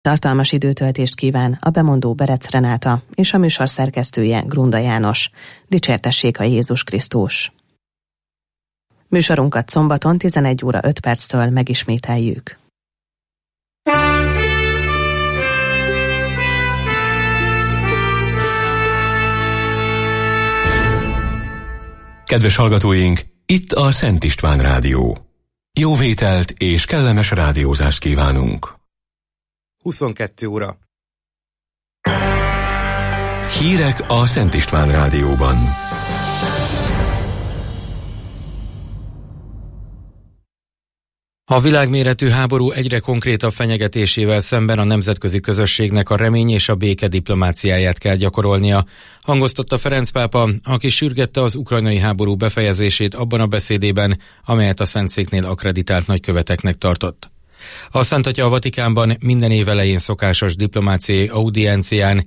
Tartalmas időtöltést kíván a bemondó Berec Renáta és a műsor szerkesztője Grunda János. Dicsértessék a Jézus Krisztus! Műsorunkat szombaton 11 óra 5 perctől megismételjük. Kedves hallgatóink, itt a Szent István Rádió. Jó vételt és kellemes rádiózást kívánunk. 22 óra. Hírek a Szent István Rádióban. A világméretű háború egyre konkrétabb fenyegetésével szemben a nemzetközi közösségnek a remény és a béke diplomáciáját kell gyakorolnia, hangoztatta Ferenc pápa, aki sürgette az ukrajnai háború befejezését abban a beszédében, amelyet a Szentszéknél akkreditált nagyköveteknek tartott. A Szent Atya a Vatikánban minden év elején szokásos diplomáciai audiencián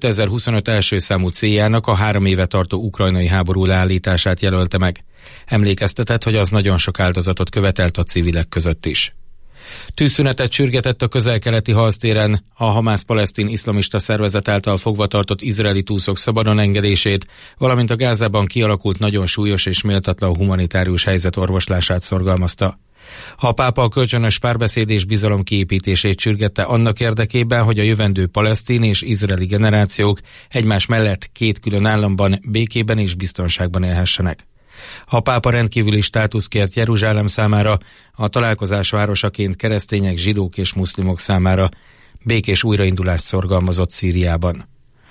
2025 első számú céljának a 3 éve tartó ukrajnai háború leállítását jelölte meg. Emlékeztetett, hogy az nagyon sok áldozatot követelt a civilek között is. Tűzszünetet sürgetett a közel-keleti harctéren, a Hamász-palesztin iszlamista szervezet által fogva tartott izraeli túszok szabadon engedését, valamint a Gázában kialakult nagyon súlyos és méltatlan humanitárius helyzet orvoslását szorgalmazta. A pápa a kölcsönös párbeszéd és bizalom kiépítését sürgette annak érdekében, hogy a jövendő palesztin és izraeli generációk egymás mellett 2 külön államban békében és biztonságban élhessenek. A pápa rendkívüli státusz kért Jeruzsálem számára, a találkozás városaként keresztények, zsidók és muszlimok számára, békés újraindulást szorgalmazott Szíriában.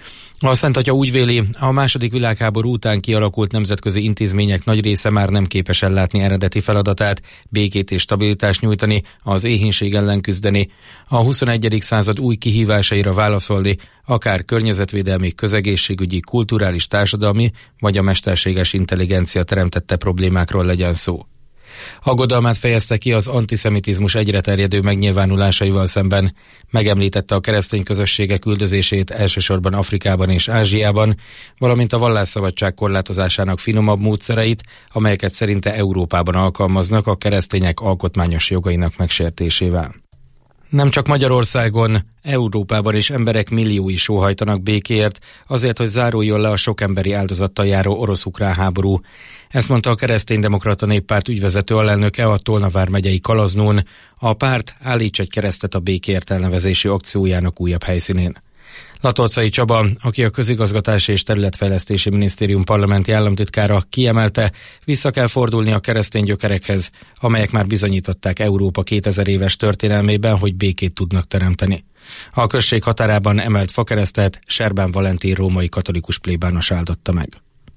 A Szent Atya úgy véli, a II. Világháború után kialakult nemzetközi intézmények nagy része már nem képes ellátni eredeti feladatát, békét és stabilitást nyújtani, az éhínség ellen küzdeni, a 21. század új kihívásaira válaszolni, akár környezetvédelmi, közegészségügyi, kulturális, társadalmi vagy a mesterséges intelligencia teremtette problémákról legyen szó. Aggodalmát fejezte ki az antiszemitizmus egyre terjedő megnyilvánulásaival szemben, megemlítette a keresztény közösségek üldözését elsősorban Afrikában és Ázsiában, valamint a vallásszabadság korlátozásának finomabb módszereit, amelyeket szerinte Európában alkalmaznak a keresztények alkotmányos jogainak megsértésével. Nem csak Magyarországon, Európában is emberek milliói sóhajtanak békéért, azért, hogy záruljon le a sok emberi áldozattal járó orosz-ukrán háború. Ezt mondta a Kereszténydemokrata Néppárt ügyvezető alelnöke a Tolna vármegyei Kalaznón, a párt Állíts egy keresztet a békéért elnevezési akciójának újabb helyszínén. Latolczai Csaba, aki a Közigazgatási és Területfejlesztési Minisztérium parlamenti államtitkára, kiemelte, vissza kell fordulni a keresztény gyökerekhez, amelyek már bizonyították Európa 2000 éves történelmében, hogy békét tudnak teremteni. A község határában emelt fakeresztet Serbán Valentin római katolikus plébános áldotta meg.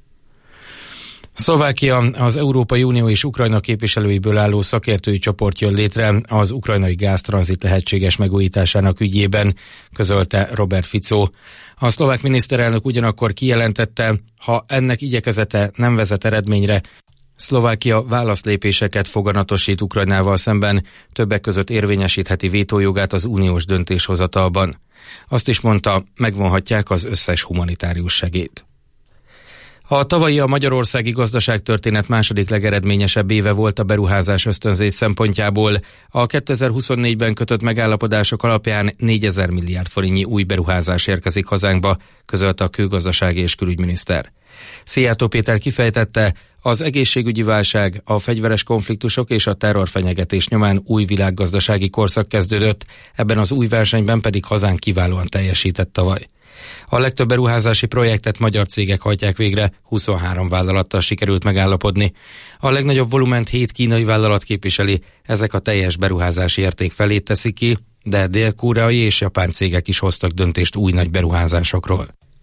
Szlovákia az Európai Unió és Ukrajna képviselőiből álló szakértői csoport jön létre az ukrajnai gáztranzit lehetséges megújításának ügyében, közölte Robert Fico. A szlovák miniszterelnök ugyanakkor kijelentette, ha ennek igyekezete nem vezet eredményre, Szlovákia válaszlépéseket foganatosít Ukrajnával szemben, többek között érvényesítheti vétójogát az uniós döntéshozatalban. Azt is mondta, megvonhatják az összes humanitárius segélyt. A tavalyi a magyarországi gazdaságtörténet második legeredményesebb éve volt a beruházás ösztönzés szempontjából. A 2024-ben kötött megállapodások alapján 4000 milliárd forintnyi új beruházás érkezik hazánkba, közölte a kőgazdasági és külügyminiszter. Szijjártó Péter kifejtette, az egészségügyi válság, a fegyveres konfliktusok és a terrorfenyegetés nyomán új világgazdasági korszak kezdődött, ebben az új versenyben pedig hazánk kiválóan teljesített tavaly. A legtöbb beruházási projektet magyar cégek hajtják végre, 23 vállalattal sikerült megállapodni. A legnagyobb volument 7 kínai vállalat képviseli, ezek a teljes beruházási érték felét teszik ki, de dél-koreai és japán cégek is hoztak döntést új nagy beruházásokról.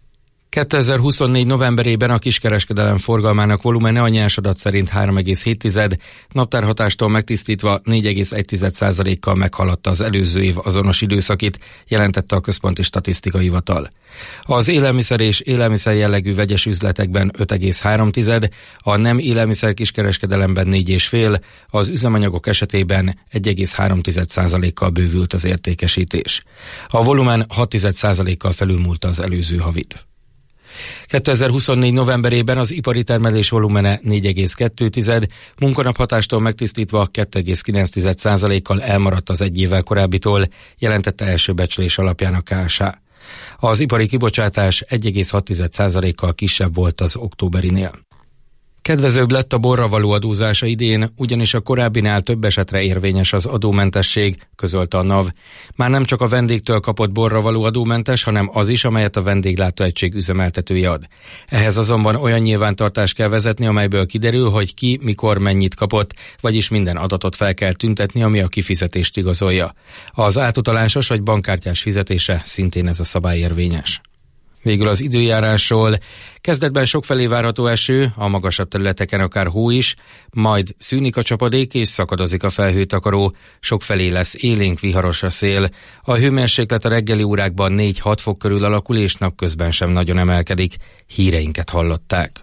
2024 novemberében a kiskereskedelem forgalmának volumene a nyersadat szerint 3,7, naptárhatástól megtisztítva 4,1%-kal meghaladta az előző év azonos időszakit, jelentette a Központi Statisztikai Hivatal. Az élelmiszer és élelmiszer jellegű vegyes üzletekben 5,3, a nem élelmiszer kiskereskedelemben 4,5, az üzemanyagok esetében 1,3%-kal bővült az értékesítés. A volumen 6%-kal felülmúlta az előző havit. 2024 novemberében az ipari termelés volumene 4,2, munkanaphatástól megtisztítva 2,9%-kal elmaradt az egy évvel korábbitól, jelentette első becslés alapján a KSH. Az ipari kibocsátás 1,6%-kal kisebb volt az októberinél. Kedvezőbb lett a borra való adózása idén, ugyanis a korábbinál több esetre érvényes az adómentesség, közölte a NAV. Már nem csak a vendégtől kapott borra való adómentes, hanem az is, amelyet a vendéglátóegység üzemeltetője ad. Ehhez azonban olyan nyilvántartást kell vezetni, amelyből kiderül, hogy ki, mikor, mennyit kapott, vagyis minden adatot fel kell tüntetni, ami a kifizetést igazolja. Az átutalásos vagy bankkártyás fizetése szintén ez a szabály érvényes. Végül az időjárásról. Kezdetben sokfelé várható eső, a magasabb területeken akár hó is, majd szűnik a csapadék és szakadozik a felhőtakaró. Sokfelé lesz élénk viharos a szél. A hőmérséklet a reggeli órákban 4-6 fok körül alakul, és napközben sem nagyon emelkedik. Híreinket hallották.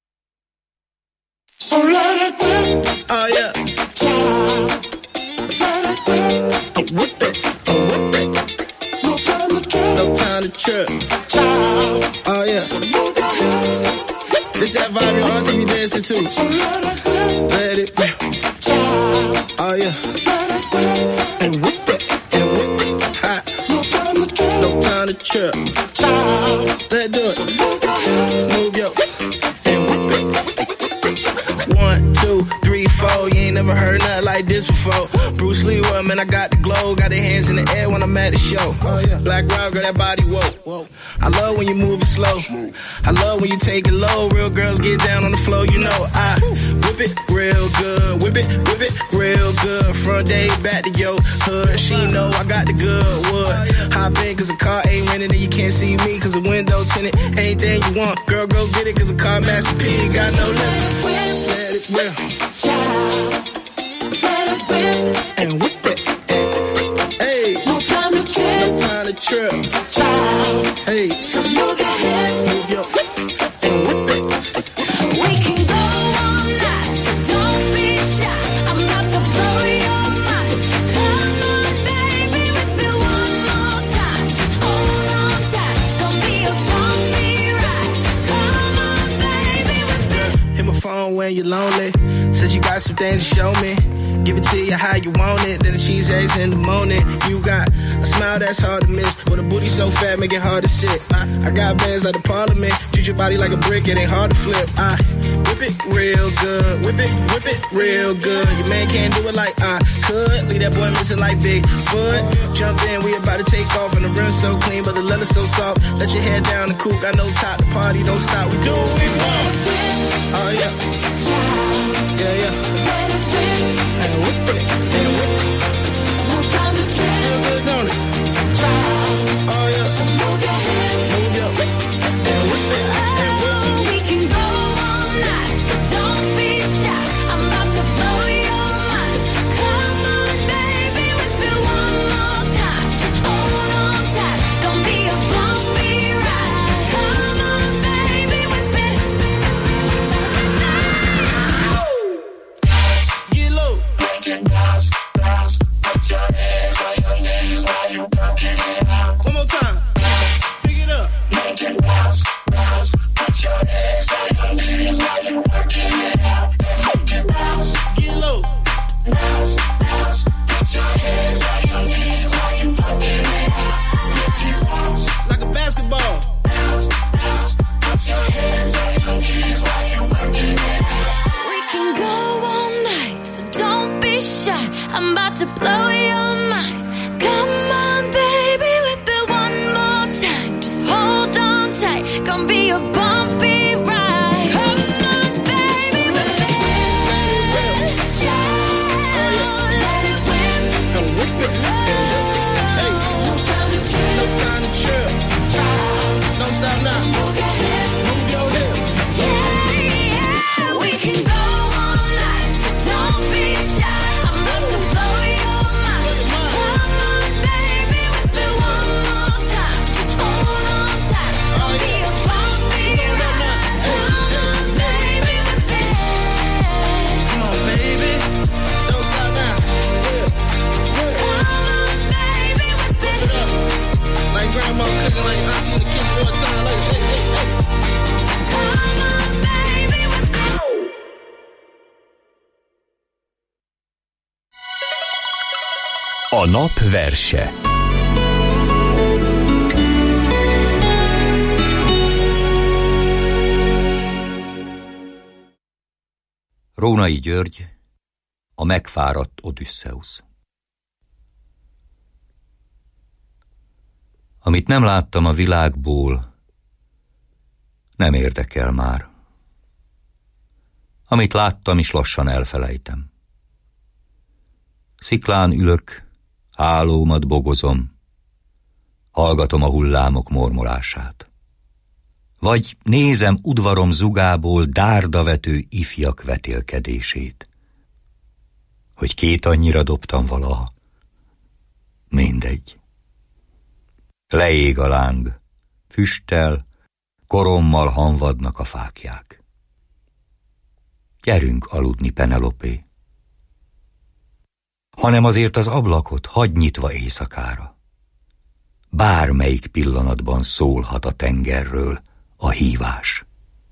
Oh yeah, this that vibe your auntie be dancing to. Let it rip. Oh yeah, and whip it, hot. No time to trip. Let's do it. Move your and whip it. 1, 2, 3, 4. You ain't never heard nothing like this before. Bruce Lee, well, man, I got the glow. Got the hands in the air when I'm at the show. Black Rob, girl, that body, whoa. I love when you move it slow. I love when you take it low. Real girls get down on the floor, you know. I whip it real good. Whip it real good. Front day, back to your hood. She know I got the good wood. Hop in cause the car ain't rented and you can't see me cause the window tinted. Anything you want, girl, go get it cause the car Master P got no limit. Let it whip. Let it whip. And whip it. Hey. No time to trip. No time to trip. Hey. So move your hips. Move your and whip it. We can go all night, so don't be shy. I'm about to blow your mind. Come on, baby, whip it one more time. Just hold on tight. Don't be a bumpy ride. Come on, baby, whip it. Hit my phone when you're lonely. Said you got some things to show me. Give it to you how you want it. Then the cheese eggs in the morning. You got a smile that's hard to miss. With a booty so fat, make it hard to sit. I got bands like the parliament. Treat your body like a brick, it ain't hard to flip. I whip it real good. Whip it real good. Your man can't do it like I could. Leave that boy missing like Bigfoot. Jump in, we about to take off. And the rim so clean, but the leather so soft. Let your head down the coupe. Got no top, the party don't stop. We do what we want. Oh yeah. Yeah, yeah. And whip it, and whip it. No time to trip. Feel good, don't it? Oh yeah. So move your hands, move your and whip it, and whip it. We can go all night, so don't be shy. I'm about to blow your mind. Come on, baby, whip it one more time. Just hold on tight, don't be a bumpy ride. Come on, baby, whip it. Get low. A nap verse. Rónai György, a megfáradt Odüsszeusz. Amit nem láttam a világból, nem érdekel már. Amit láttam is lassan elfelejtem. Sziklán ülök, hálómat bogozom, hallgatom a hullámok mormolását. Vagy nézem udvarom zugából dárdavető ifjak vetélkedését. Hogy két annyira dobtam valaha. Mindegy. Leég a láng, füsttel, korommal hanvadnak a fáklyák. Gyerünk aludni, Penelopé. Hanem azért az ablakot hagyj nyitva éjszakára. Bármelyik pillanatban szólhat a tengerről a hívás.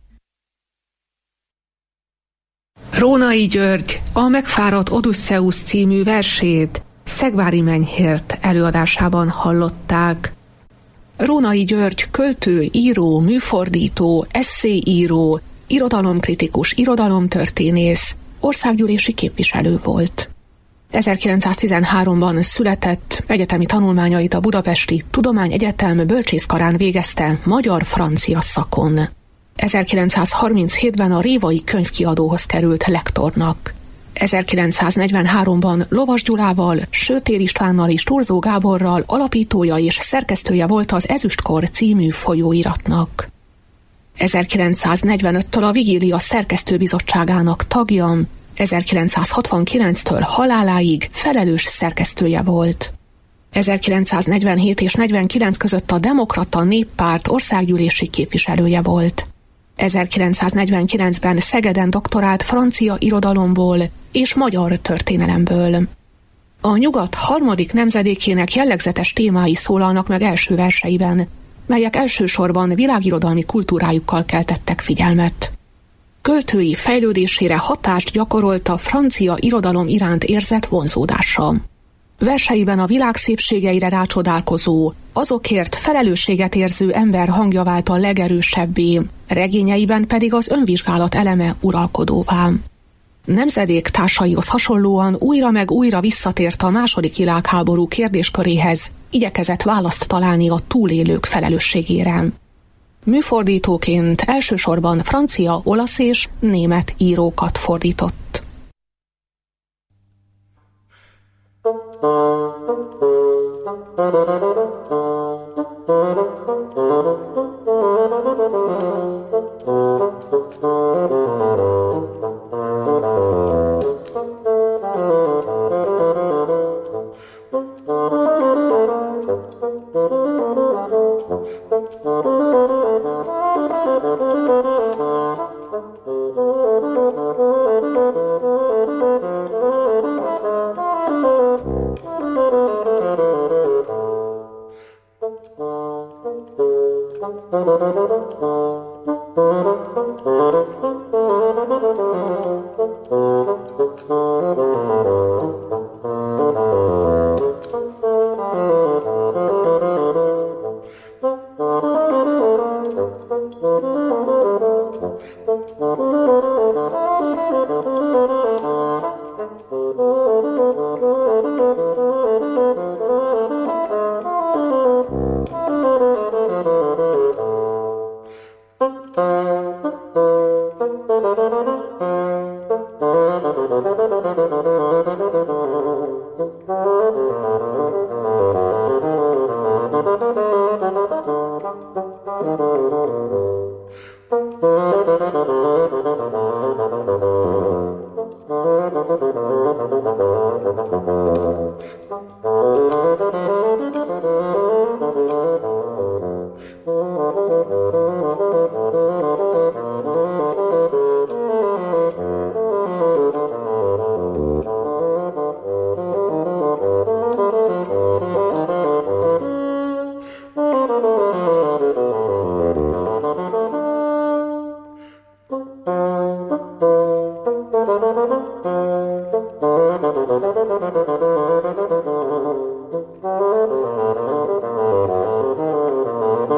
Rónai György a Megfáradt Odüsszeusz című versét Szegvári Menyhért előadásában hallották. Rónai György költő, író, műfordító, esszéíró, irodalomkritikus, irodalomtörténész, országgyűlési képviselő volt. 1913-ban született, egyetemi tanulmányait a Budapesti Tudományegyetem bölcsészkarán végezte magyar-francia szakon. 1937-ben a Révai Könyvkiadóhoz került lektornak. 1943-ban Lovas Gyulával, Sötér Istvánnal és Turzó Gáborral alapítója és szerkesztője volt az Ezüstkor című folyóiratnak. 1945-től a Vigília szerkesztőbizottságának tagja, 1969-től haláláig felelős szerkesztője volt. 1947 és 49 között a Demokrata Néppárt országgyűlési képviselője volt. 1949-ben Szegeden doktorált francia irodalomból és magyar történelemből. A nyugat harmadik nemzedékének jellegzetes témái szólalnak meg első verseiben, melyek elsősorban világirodalmi kultúrájukkal keltettek figyelmet. Költői fejlődésére hatást gyakorolt a francia irodalom iránt érzett vonzódása. Verseiben a világ szépségeire rácsodálkozó, azokért felelősséget érző ember hangja vált a legerősebbé, regényeiben pedig az önvizsgálat eleme uralkodóvá. Nemzedék társaihoz hasonlóan újra meg újra visszatért a második világháború kérdésköréhez, igyekezett választ találni a túlélők felelősségére. Műfordítóként elsősorban francia, olasz és német írókat fordított.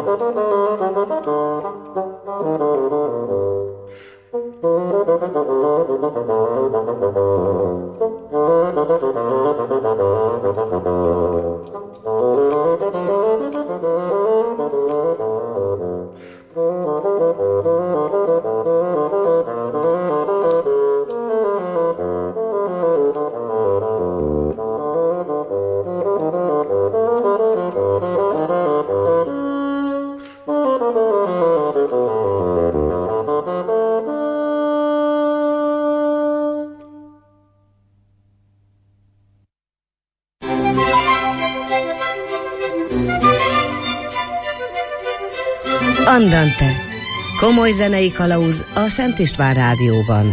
Andante. Komoly zenei kalauz a Szent István Rádióban.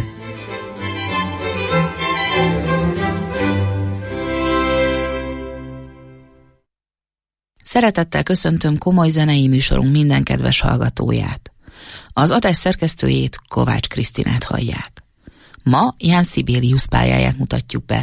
Szeretettel köszöntöm komoly zenei műsorunk minden kedves hallgatóját. Az adás szerkesztőjét, Kovács Krisztinát hallják. Ma Jan Sibelius pályáját mutatjuk be.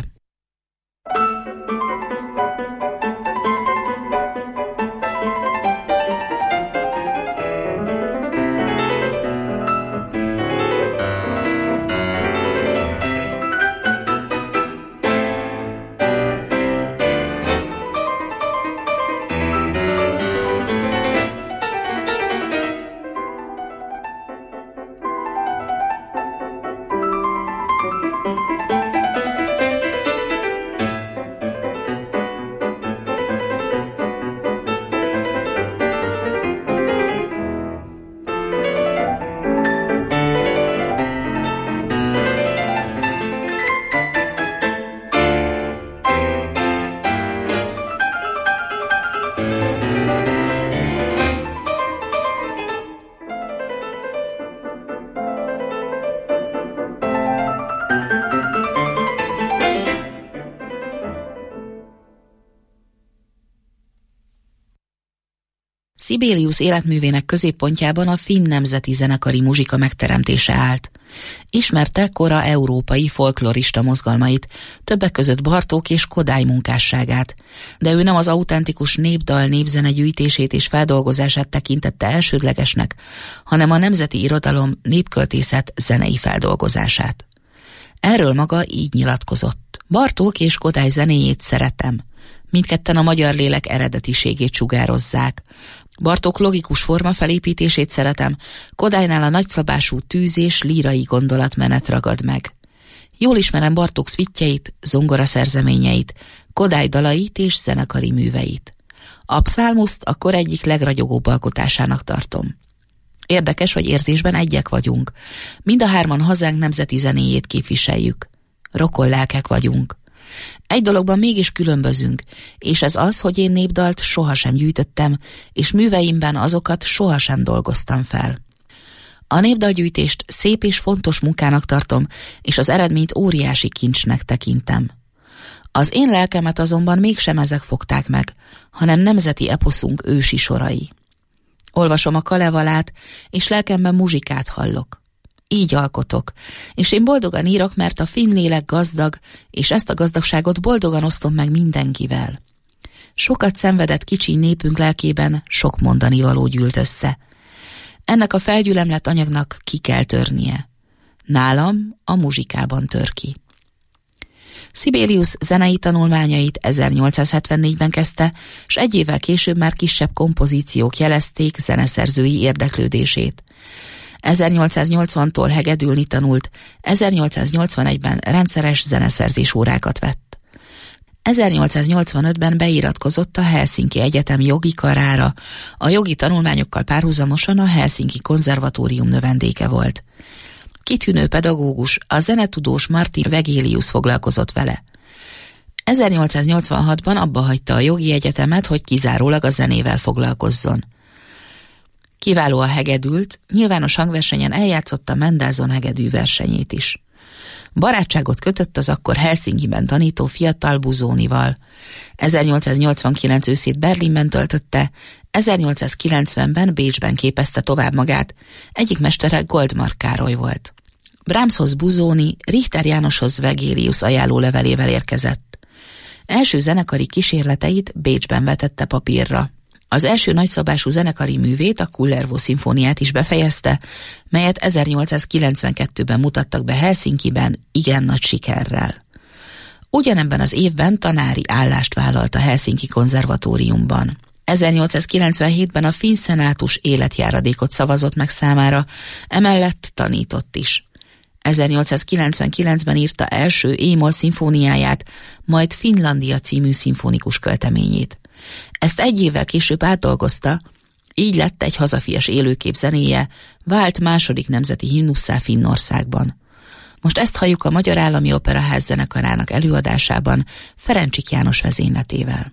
Sibelius életművének középpontjában a finn nemzeti zenekari muzsika megteremtése állt. Ismerte kora európai folklorista mozgalmait, többek között Bartók és Kodály munkásságát, de ő nem az autentikus népdal népzene gyűjtését és feldolgozását tekintette elsődlegesnek, hanem a nemzeti irodalom népköltészet zenei feldolgozását. Erről maga így nyilatkozott. Bartók és Kodály zenéjét szeretem. Mindketten a magyar lélek eredetiségét sugározzák. Bartók logikus formafelépítését szeretem, Kodálynál a nagyszabású tűz és lírai gondolatmenet ragad meg. Jól ismerem Bartók szvittjeit, zongoraszerzeményeit, Kodály dalait és zenekari műveit. A pszálmuszt a kor egyik legragyogóbb alkotásának tartom. Érdekes, hogy érzésben egyek vagyunk. Mind a hárman hazánk nemzeti zenéjét képviseljük. Rokon lelkek vagyunk. Egy dologban mégis különbözünk, és ez az, hogy én népdalt sohasem gyűjtöttem, és műveimben azokat sohasem dolgoztam fel. A népdalgyűjtést szép és fontos munkának tartom, és az eredményt óriási kincsnek tekintem. Az én lelkemet azonban mégsem ezek fogták meg, hanem nemzeti eposzunk ősi sorai. Olvasom a Kalevalát, és lelkemben muzsikát hallok. Így alkotok, és én boldogan írok, mert a finn lélek gazdag, és ezt a gazdagságot boldogan osztom meg mindenkivel. Sokat szenvedett kicsi népünk lelkében sok mondani való gyűlt össze. Ennek a felgyülemlett anyagnak ki kell törnie. Nálam a muzsikában tör ki. Sibelius zenei tanulmányait 1874-ben kezdte, s egy évvel később már kisebb kompozíciók jelezték zeneszerzői érdeklődését. 1880-tól hegedülni tanult, 1881-ben rendszeres zeneszerzés órákat vett. 1885-ben beiratkozott a Helsinki Egyetem jogi karára, a jogi tanulmányokkal párhuzamosan a Helsinki Konzervatórium növendéke volt. Kitűnő pedagógus, a zenetudós Martin Wegelius foglalkozott vele. 1886-ban abbahagyta a jogi egyetemet, hogy kizárólag a zenével foglalkozzon. Kiválóan hegedült, nyilvános hangversenyen eljátszotta Mendelssohn hegedű versenyét is. Barátságot kötött az akkor Helsinkiben tanító fiatal Busonival. 1889 őszét Berlinben töltötte, 1890-ben Bécsben képezte tovább magát, egyik mestere Goldmark Károly volt. Brahmshoz Busoni, Richter Jánoshoz Wegelius ajánlólevelével érkezett. Első zenekari kísérleteit Bécsben vetette papírra. Az első nagyszabású zenekari művét, a Kullervo szimfóniát is befejezte, melyet 1892-ben mutattak be Helsinkiben igen nagy sikerrel. Ugyanebben az évben tanári állást vállalt a Helsinki konzervatóriumban. 1897-ben a finn szenátus életjáradékot szavazott meg számára, emellett tanított is. 1899-ben írta első E-moll szimfóniáját, majd Finlandia című szimfonikus költeményét. Ezt egy évvel később átdolgozta, így lett egy hazafias élőkép zenéje, vált második nemzeti himnusszá Finnországban. Most ezt halljuk a Magyar Állami Operaház zenekarának előadásában Ferencsik János vezényletével.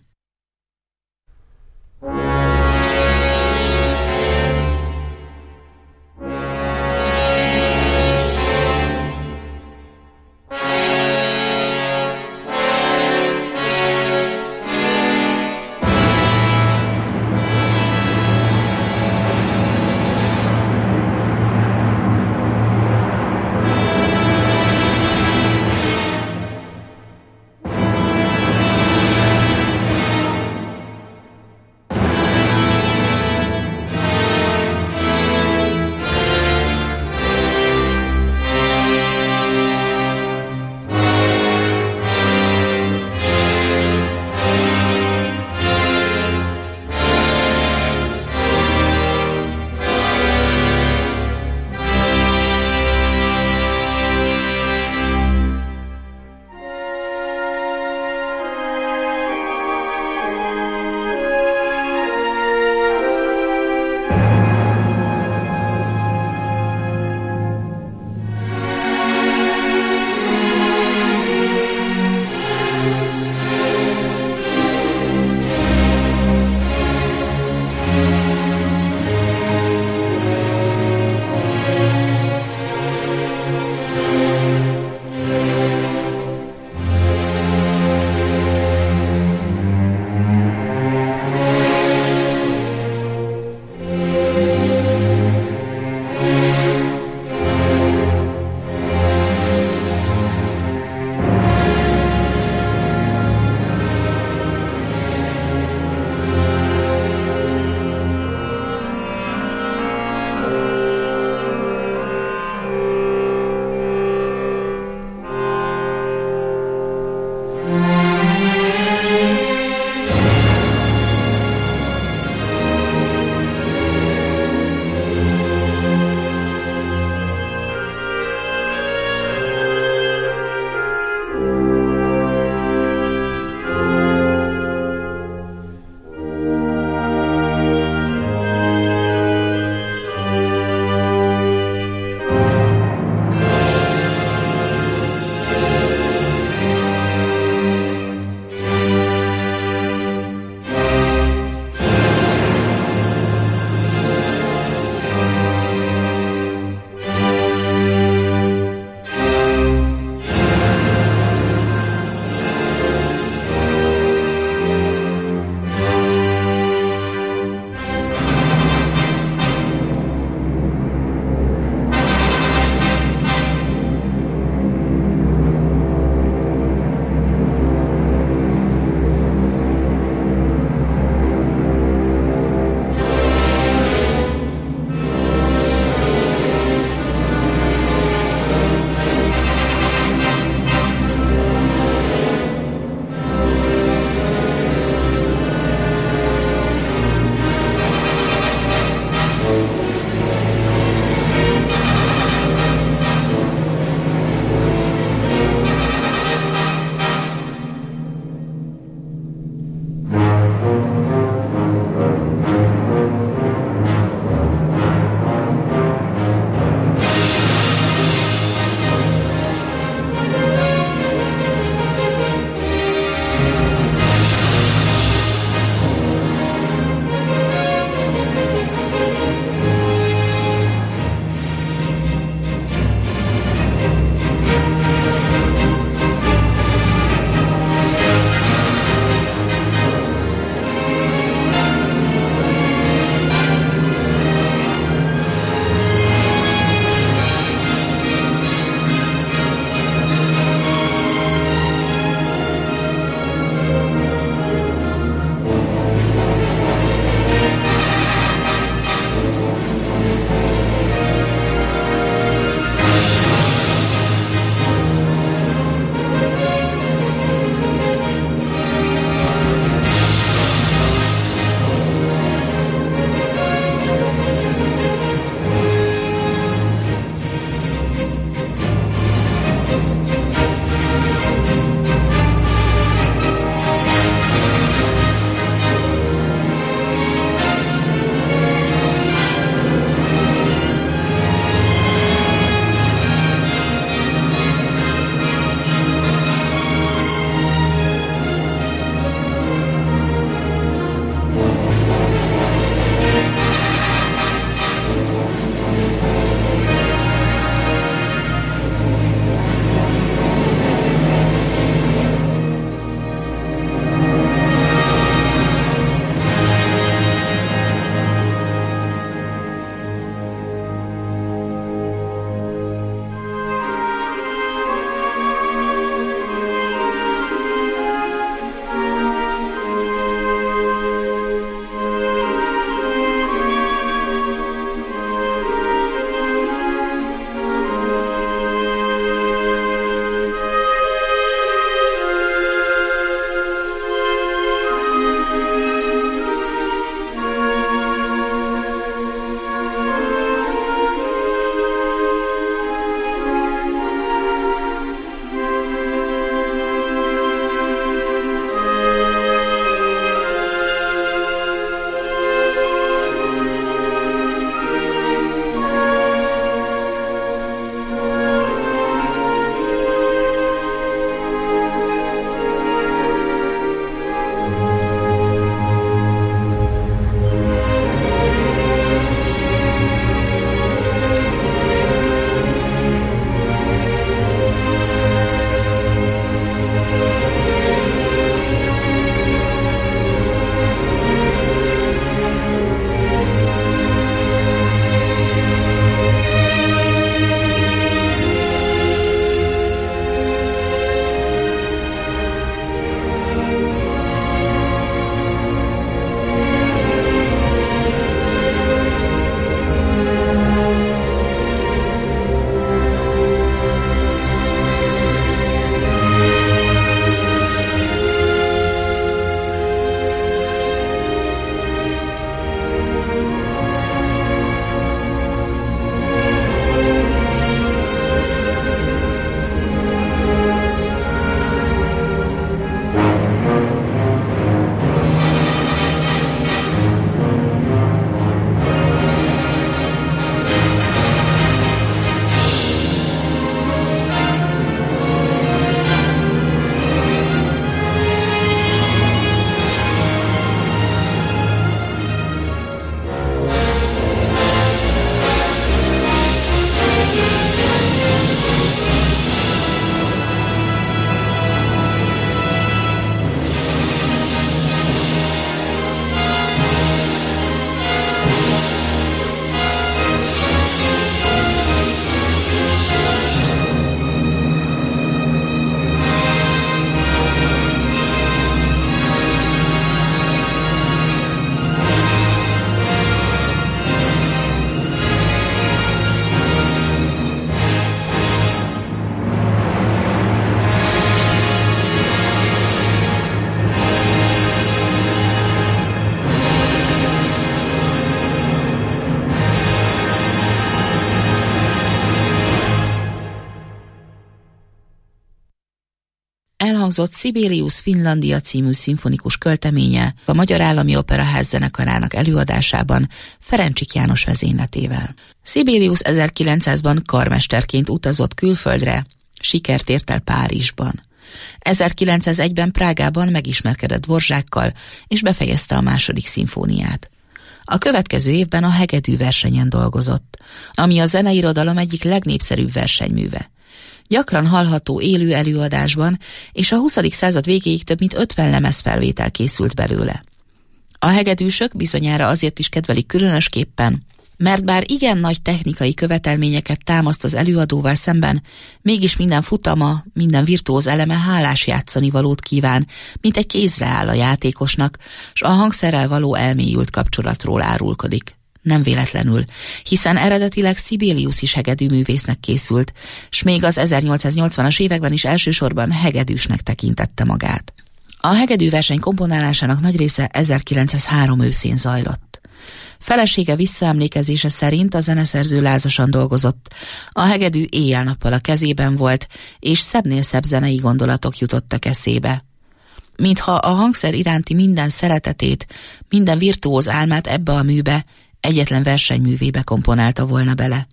elhangzott Sibelius Finlandia című szimfonikus költeménye a Magyar Állami Operaház zenekarának előadásában Ferencsik János vezényletével. Sibelius 1900-ban karmesterként utazott külföldre, sikert ért el Párizsban. 1901-ben Prágában megismerkedett Dvorzsákkal, és befejezte a második szimfóniát. A következő évben a hegedű versenyen dolgozott, ami a zeneirodalom egyik legnépszerűbb versenyműve. Gyakran hallható élő előadásban, és a 20. század végéig több mint 50 lemezfelvétel készült belőle. A hegedűsök bizonyára azért is kedvelik különösképpen, mert bár igen nagy technikai követelményeket támaszt az előadóval szemben, mégis minden futama, minden virtuóz eleme hálás játszani valót kíván, mint egy kézre áll a játékosnak, s a hangszerrel való elmélyült kapcsolatról árulkodik. Nem véletlenül, hiszen eredetileg Sibelius is hegedűművésznek készült, s még az 1880-as években is elsősorban hegedűsnek tekintette magát. A hegedűverseny komponálásának nagy része 1903 őszén zajlott. Felesége visszaemlékezése szerint a zeneszerző lázasan dolgozott, a hegedű éjjel-nappal a kezében volt, és szebbnél szebb zenei gondolatok jutottak eszébe. Mintha a hangszer iránti minden szeretetét, minden virtuóz álmát ebbe a műbe, egyetlen versenyművébe komponálta volna bele.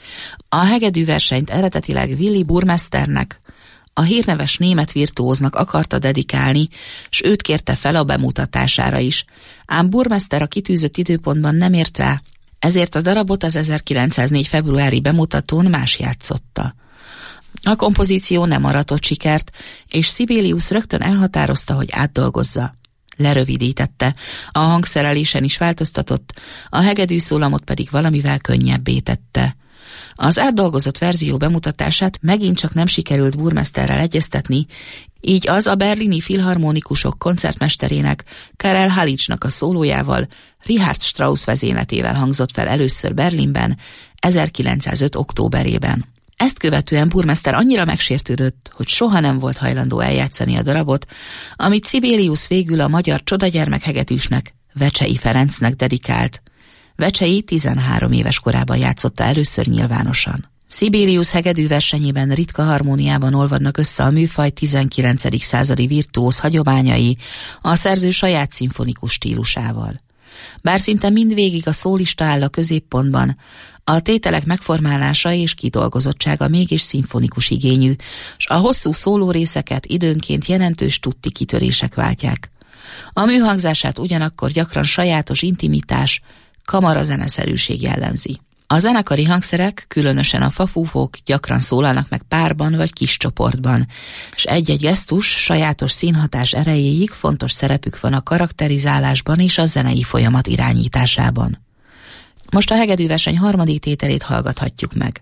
A hegedűversenyt eredetileg Willy Burmesternek, a hírneves német virtuóznak akarta dedikálni, s őt kérte fel a bemutatására is, ám Burmester a kitűzött időpontban nem ért rá, ezért a darabot az 1904. februári bemutatón más játszotta. A kompozíció nem aratott sikert, és Sibelius rögtön elhatározta, hogy átdolgozza. Lerövidítette, a hangszerelésen is változtatott, a hegedűszólamot pedig valamivel könnyebbé tette. Az átdolgozott verzió bemutatását megint csak nem sikerült Burmesterrel egyeztetni, így az a berlini filharmonikusok koncertmesterének, Karel Halicsnak a szólójával, Richard Strauss vezényletével hangzott fel először Berlinben, 1905. októberében. Ezt követően Burmester annyira megsértődött, hogy soha nem volt hajlandó eljátszani a darabot, amit Sibelius végül a magyar csodagyermek hegedűsnek, Vecsei Ferencnek dedikált. Vecsei 13 éves korában játszotta először nyilvánosan. Sibelius hegedű versenyében ritka harmóniában olvadnak össze a műfaj 19. századi virtuóz hagyományai a szerző saját szimfonikus stílusával. Bár szinte mindvégig a szólista áll a középpontban, a tételek megformálása és kidolgozottsága mégis szimfonikus igényű, s a hosszú szólórészeket időnként jelentős tutti kitörések váltják. A műhangzását ugyanakkor gyakran sajátos intimitás, kamarazeneszerűség jellemzi. A zenekari hangszerek, különösen a fafúvók gyakran szólalnak meg párban vagy kis csoportban, s egy-egy gesztus sajátos színhatás erejéig fontos szerepük van a karakterizálásban és a zenei folyamat irányításában. Most a hegedűverseny harmadik tételét hallgathatjuk meg.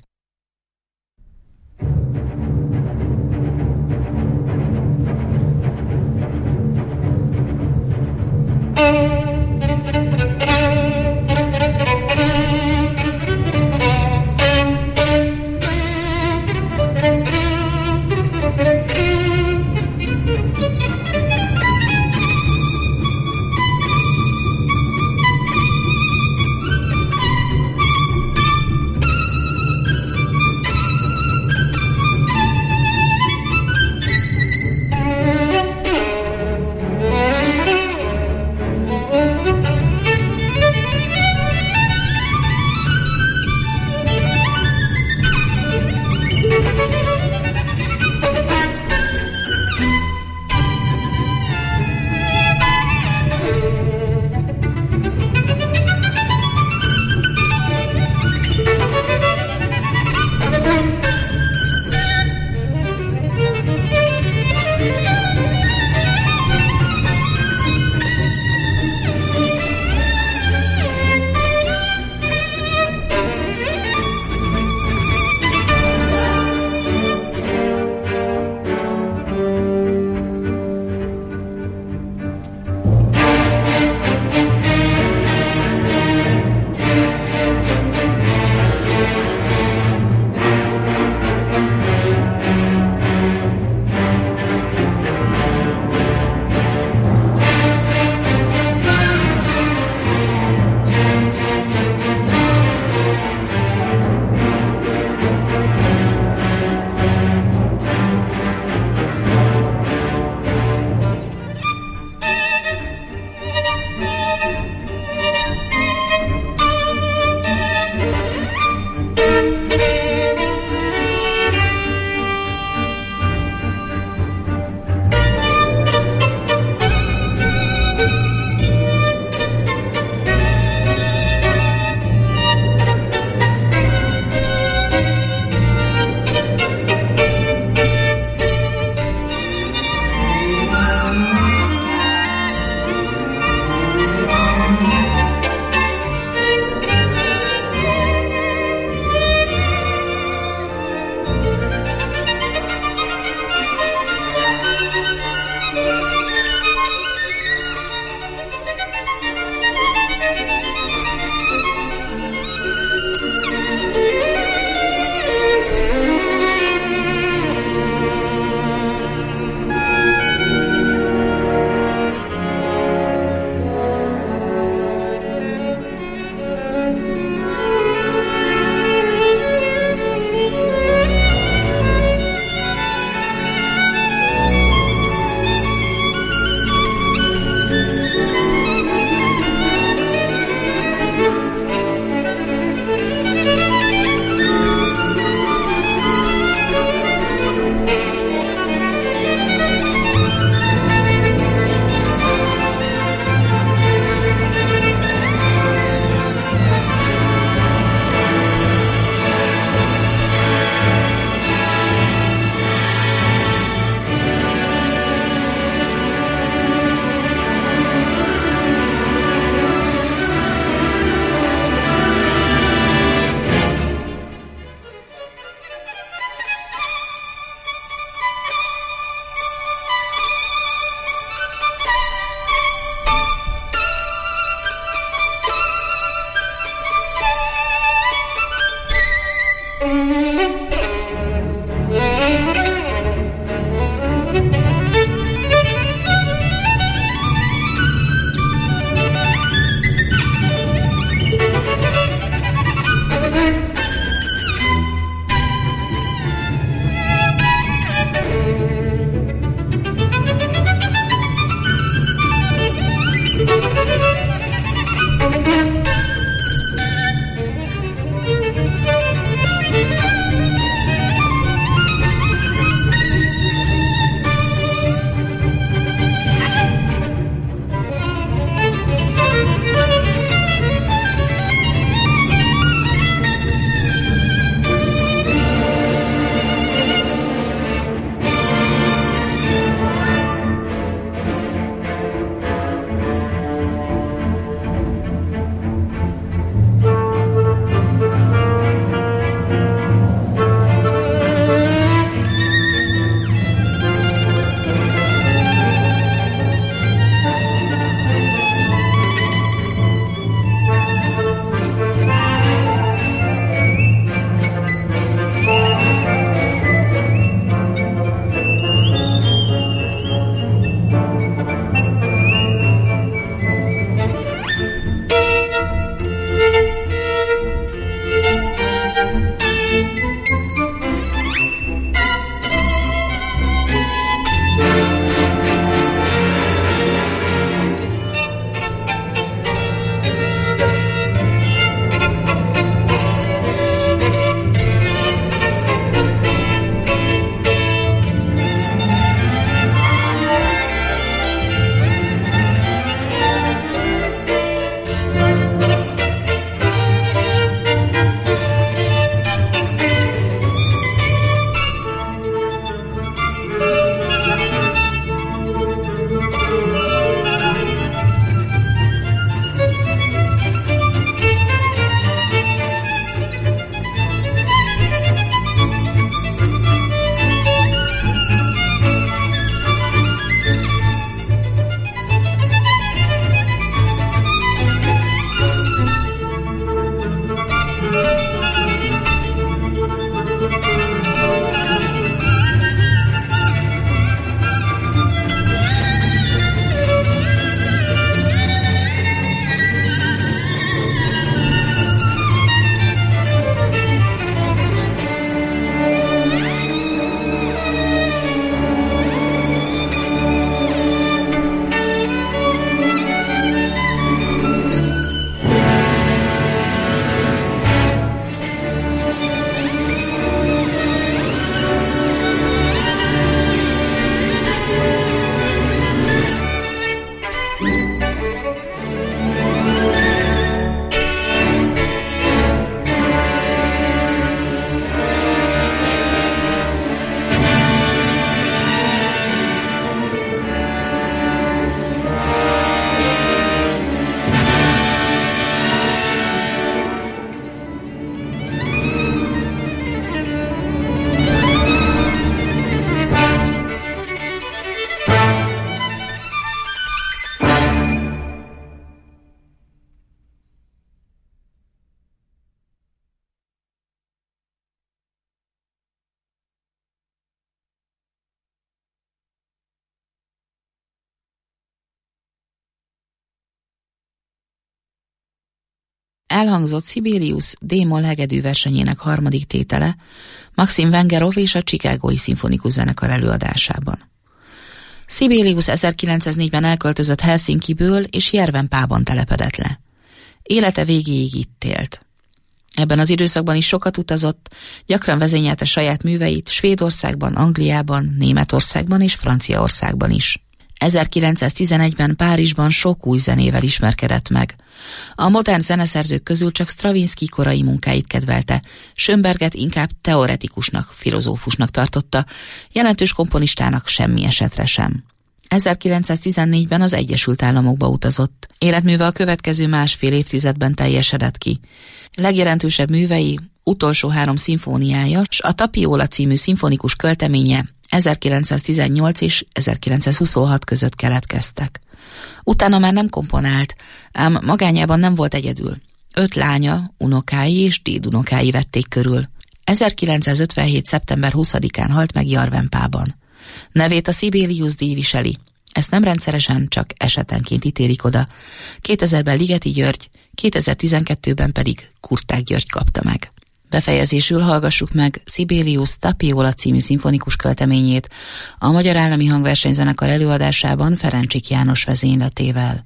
elhangzott Sibelius D-moll hegedű versenyének harmadik tétele Maxim Vengerov és a Chicagói Szimfonikus Zenekar előadásában. Sibelius 1904-ben elköltözött Helsinkiből és Järvenpában telepedett le. Élete végéig itt élt. Ebben az időszakban is sokat utazott, gyakran vezényelte saját műveit Svédországban, Angliában, Németországban és Franciaországban is. 1911-ben Párizsban sok új zenével ismerkedett meg. A modern zeneszerzők közül csak Stravinsky korai munkáit kedvelte, Schönberget inkább teoretikusnak, filozófusnak tartotta, jelentős komponistának semmi esetre sem. 1914-ben az Egyesült Államokba utazott. Életműve a következő másfél évtizedben teljesedett ki. Legjelentősebb művei, utolsó 3 szimfóniája s a Tapiola című szimfonikus költeménye 1918 és 1926 között keletkeztek. Utána már nem komponált, ám magányában nem volt egyedül. 5 lánya, unokái és dédunokái vették körül. 1957. szeptember 20-án halt meg Järvenpában. Nevét a Sibelius-díj viseli. Ezt nem rendszeresen, csak esetenként ítélik oda. 2000-ben Ligeti György, 2012-ben pedig Kurták György kapta meg. Befejezésül hallgassuk meg Sibelius Tapiola című szimfonikus költeményét a Magyar Állami Hangversenyzenekar előadásában Ferencsik János vezényletével.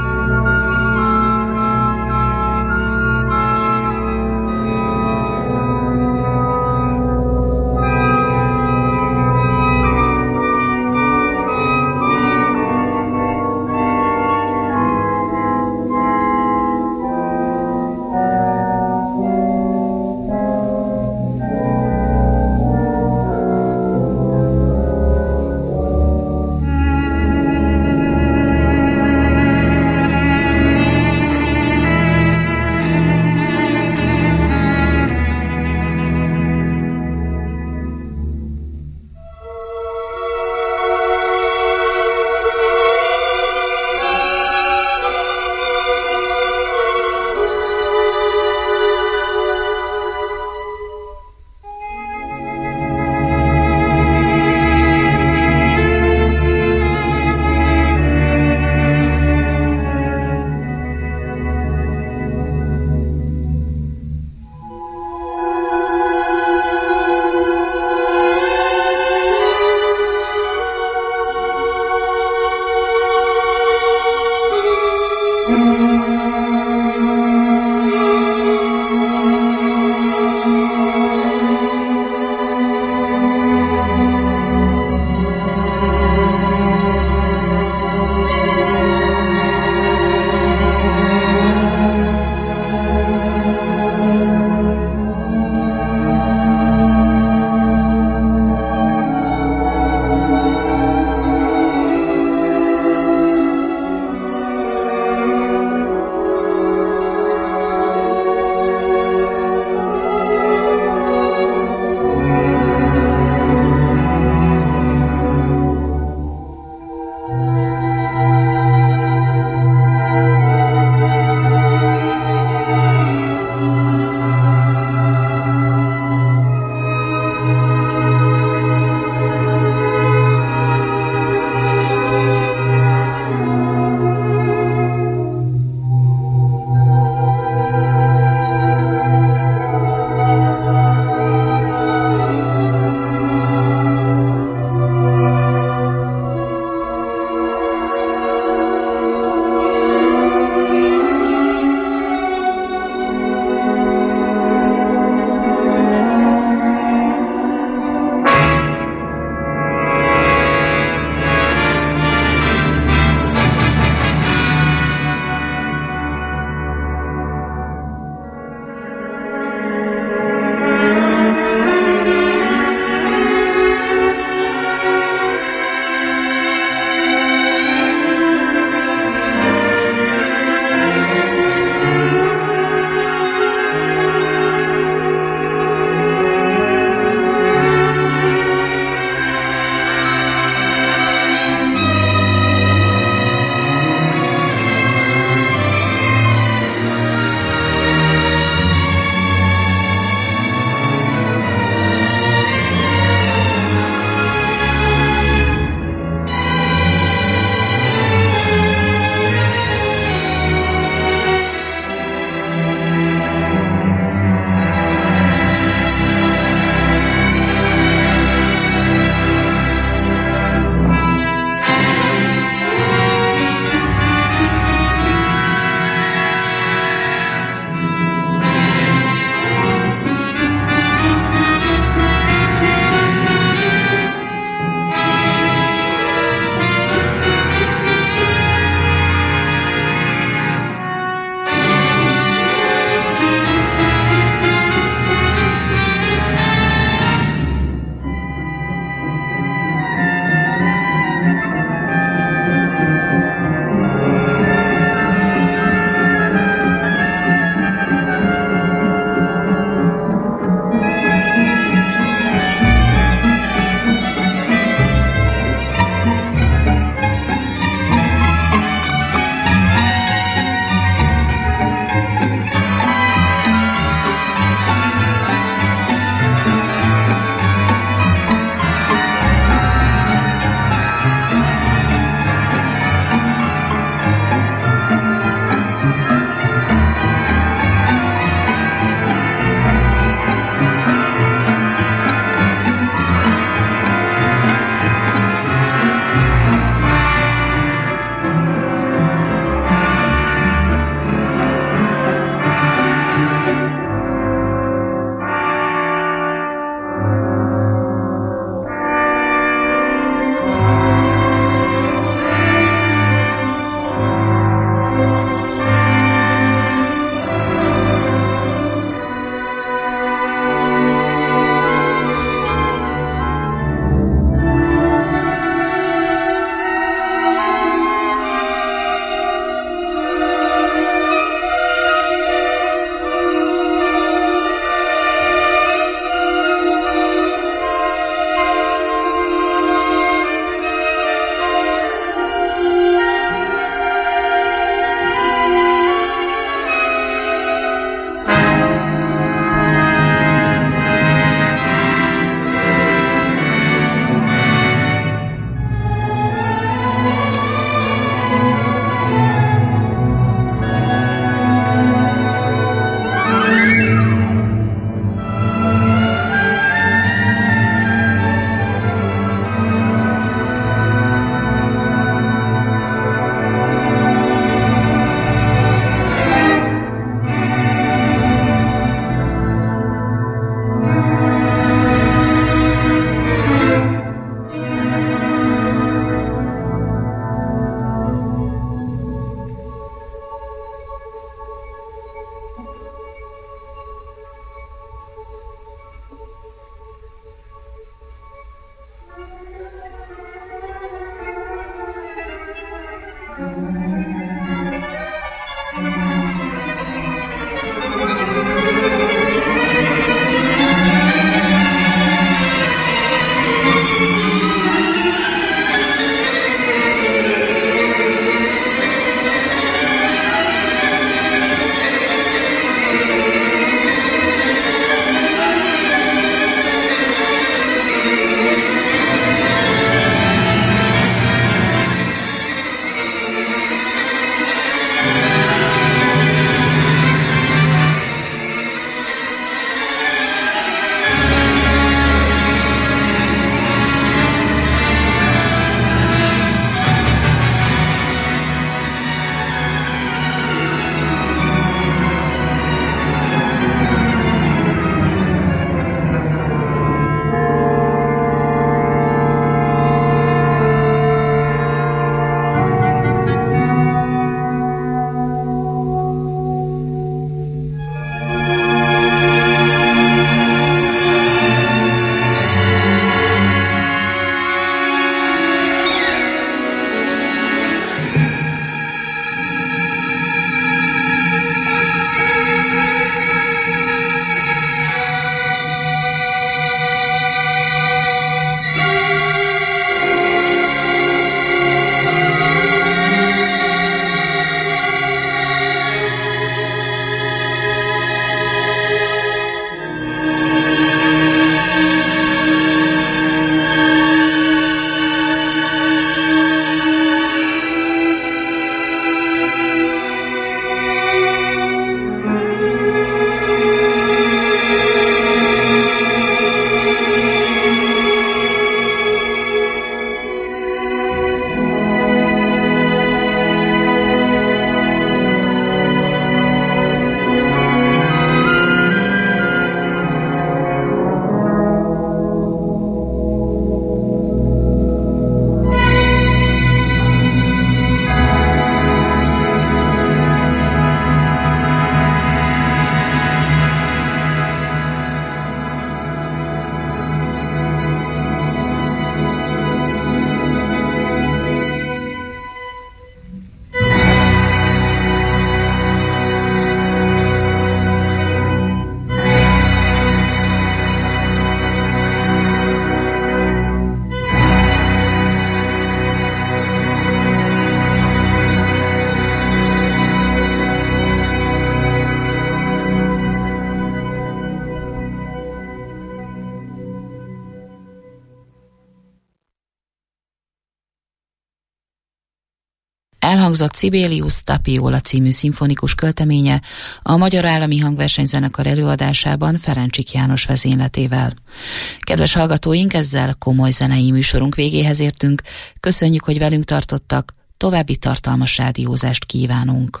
hangzott Sibelius Tapiola című szimfonikus költeménye a Magyar Állami Hangversenyzenekar előadásában Ferencsik János vezényletével. Kedves hallgatóink, ezzel komoly zenei műsorunk végéhez értünk. Köszönjük, hogy velünk tartottak, további tartalmas rádiózást kívánunk.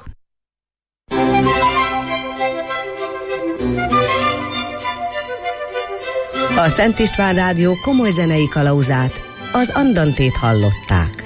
A Szent István Rádió komoly zenei kalauzát, az Andantét hallották.